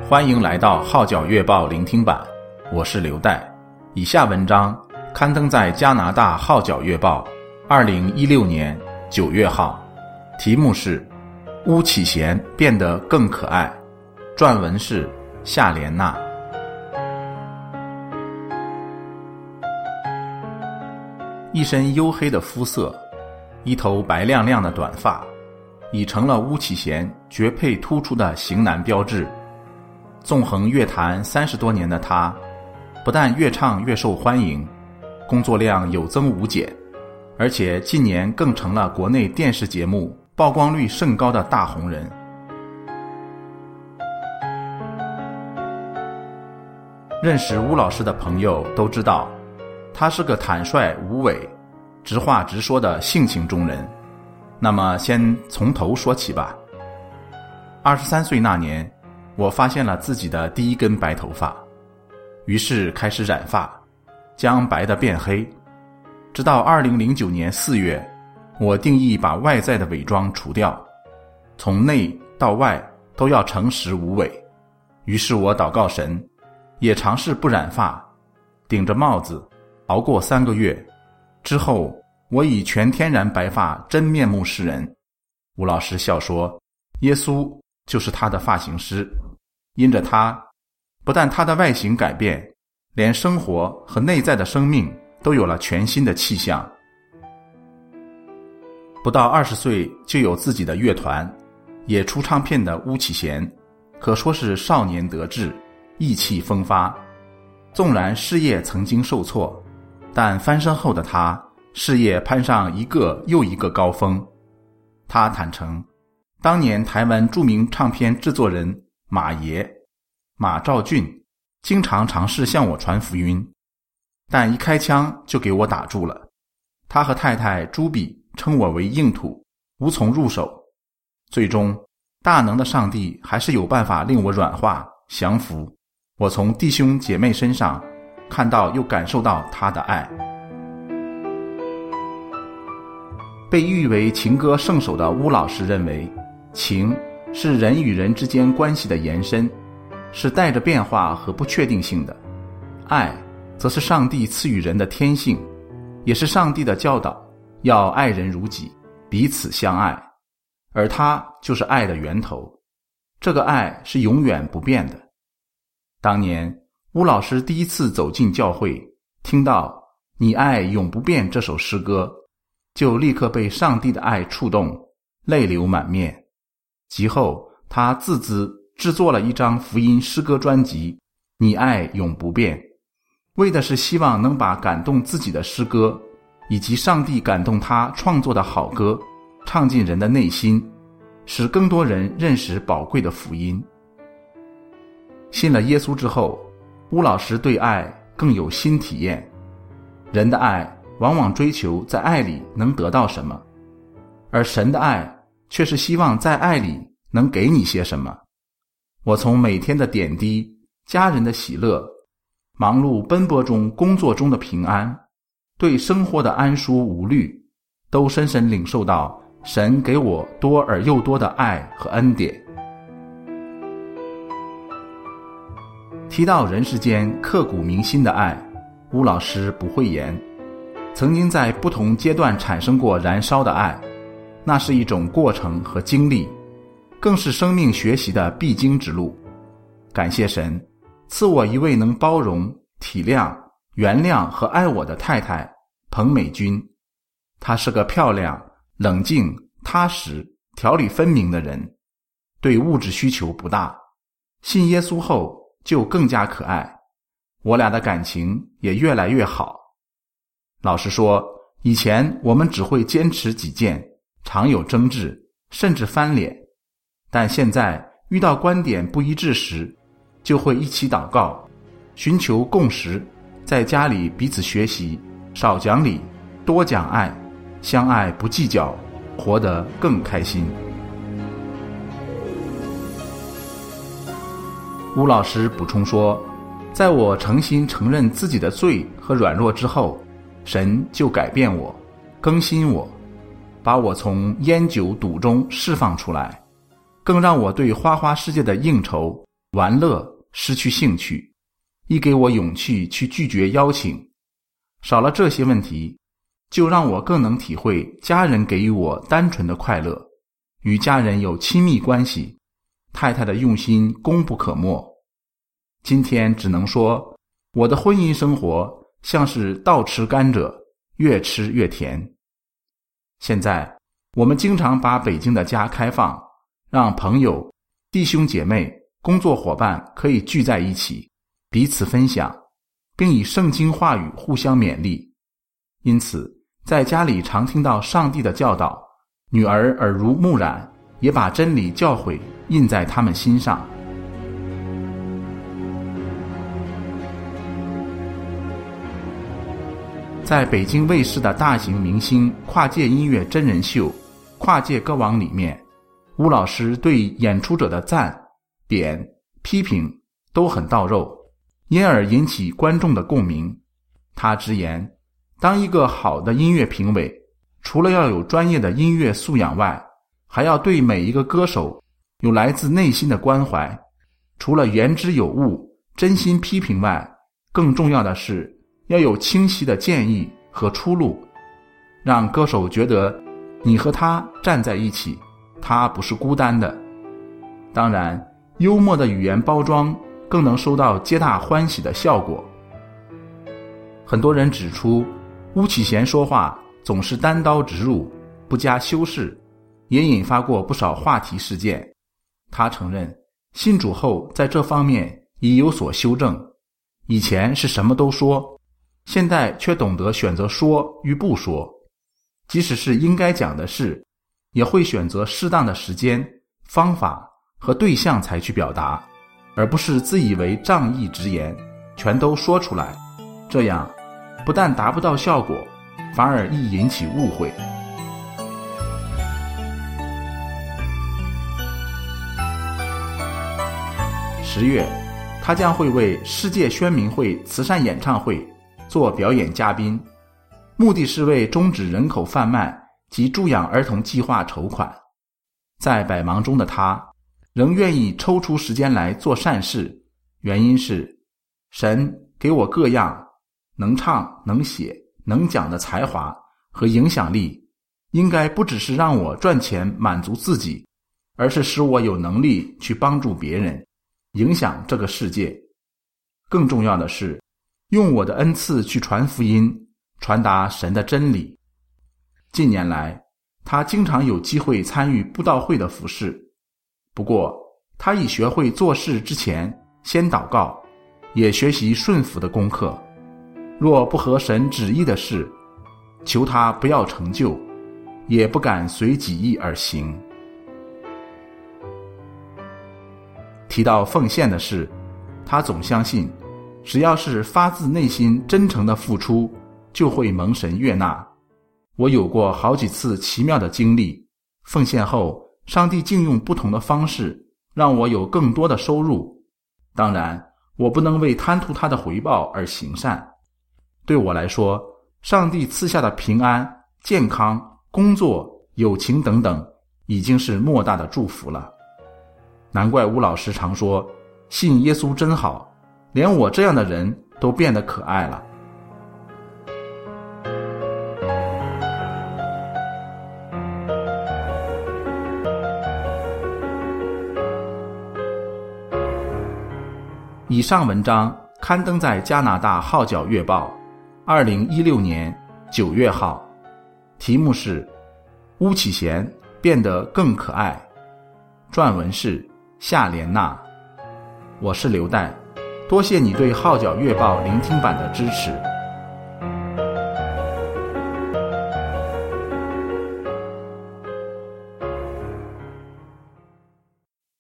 欢迎来到号角月报聆听版，我是刘岱。以下文章刊登在加拿大号角月报2016年9月号，题目是巫启贤变得更可爱，撰文是夏莲娜。一身黝黑的肤色，一头白亮亮的短发，已成了巫启贤绝配突出的型男标志。纵横乐坛30多年的他，不但越唱越受欢迎，工作量有增无减，而且近年更成了国内电视节目曝光率甚高的大红人。认识巫老师的朋友都知道，他是个坦率无伪、直话直说的性情中人。那么先从头说起吧。23岁那年，我发现了自己的第一根白头发，于是开始染发，将白的变黑。直到2009年4月，我定义把外在的伪装除掉，从内到外都要诚实无伪。于是我祷告神，也尝试不染发，顶着帽子熬过3个月之后，我以全天然白发真面目示人。吴老师笑说，耶稣就是他的发型师，因着他，不但他的外形改变，连生活和内在的生命都有了全新的气象。不到20岁就有自己的乐团，也出唱片的巫启贤，可说是少年得志，意气风发。纵然事业曾经受挫，但翻身后的他，事业攀上一个又一个高峰。他坦诚，当年台湾著名唱片制作人马兆俊经常尝试向我传福音，但一开枪就给我打住了。他和太太朱比称我为硬土，无从入手。最终大能的上帝还是有办法令我软化降服。我从弟兄姐妹身上看到又感受到他的爱。被誉为情歌圣手的巫老师认为，情是人与人之间关系的延伸，是带着变化和不确定性的。爱则是上帝赐予人的天性，也是上帝的教导，要爱人如己，彼此相爱。而它就是爱的源头，这个爱是永远不变的。当年巫老师第一次走进教会，听到你爱永不变这首诗歌，就立刻被上帝的爱触动，泪流满面。其后他自资制作了一张福音诗歌专辑《你爱永不变》，为的是希望能把感动自己的诗歌以及上帝感动他创作的好歌唱进人的内心，使更多人认识宝贵的福音。信了耶稣之后，巫老师对爱更有新体验。人的爱往往追求在爱里能得到什么，而神的爱却是希望在爱里能给你些什么。我从每天的点滴、家人的喜乐、忙碌奔波中工作中的平安，对生活的安舒无虑，都深深领受到神给我多而又多的爱和恩典。提到人世间刻骨铭心的爱，巫老师不讳言，曾经在不同阶段产生过燃烧的爱，那是一种过程和经历，更是生命学习的必经之路。感谢神赐我一位能包容、体谅、原谅和爱我的太太彭美君。她是个漂亮、冷静、踏实、条理分明的人，对物质需求不大。信耶稣后就更加可爱，我俩的感情也越来越好。老实说，以前我们只会坚持己见，常有争执，甚至翻脸，但现在遇到观点不一致时，就会一起祷告，寻求共识，在家里彼此学习，少讲理，多讲爱，相爱不计较，活得更开心。巫老师补充说，在我诚心承认自己的罪和软弱之后，神就改变我，更新我，把我从烟酒赌中释放出来，更让我对花花世界的应酬玩乐失去兴趣，亦给我勇气去拒绝邀请。少了这些问题，就让我更能体会家人给予我单纯的快乐，与家人有亲密关系，太太的用心功不可没。今天只能说，我的婚姻生活像是倒吃甘蔗，越吃越甜。现在我们经常把北京的家开放，让朋友、弟兄姐妹、工作伙伴可以聚在一起，彼此分享，并以圣经话语互相勉励。因此在家里常听到上帝的教导，女儿耳濡目染，也把真理教诲印在他们心上。在北京卫视的大型明星跨界音乐真人秀《跨界歌王》里面，巫老师对演出者的赞、贬、批评都很到肉，因而引起观众的共鸣。他直言，当一个好的音乐评委，除了要有专业的音乐素养外，还要对每一个歌手有来自内心的关怀。除了言之有物、真心批评外，更重要的是要有清晰的建议和出路，让歌手觉得你和他站在一起，他不是孤单的。当然，幽默的语言包装更能收到皆大欢喜的效果。很多人指出，巫启贤说话总是单刀直入，不加修饰，也引发过不少话题事件。他承认，信主后在这方面已有所修正，以前是什么都说，现在却懂得选择说与不说，即使是应该讲的事，也会选择适当的时间、方法和对象才去表达，而不是自以为仗义直言，全都说出来。这样不但达不到效果，反而易引起误会。10月，他将会为世界宣明会慈善演唱会做表演嘉宾，目的是为终止人口贩卖及助养儿童计划筹款。在百忙中的他，仍愿意抽出时间来做善事，原因是神给我各样能唱、能写、能讲的才华和影响力，应该不只是让我赚钱满足自己，而是使我有能力去帮助别人，影响这个世界。更重要的是，用我的恩赐去传福音，传达神的真理。近年来，他经常有机会参与布道会的服事，不过他已学会做事之前先祷告，也学习顺服的功课。若不合神旨意的事，求他不要成就，也不敢随己意而行。提到奉献的事，他总相信，只要是发自内心真诚的付出，就会蒙神悦纳。我有过好几次奇妙的经历，奉献后，上帝竟用不同的方式让我有更多的收入。当然，我不能为贪图他的回报而行善。对我来说，上帝赐下的平安、健康、工作、友情等等，已经是莫大的祝福了。难怪巫老师常说，信耶稣真好，连我这样的人都变得可爱了。以上文章刊登在加拿大号角月报2016年9月号，题目是巫启贤变得更可爱，撰文是夏莲娜。我是刘代，多谢你对号角月报聆听版的支持。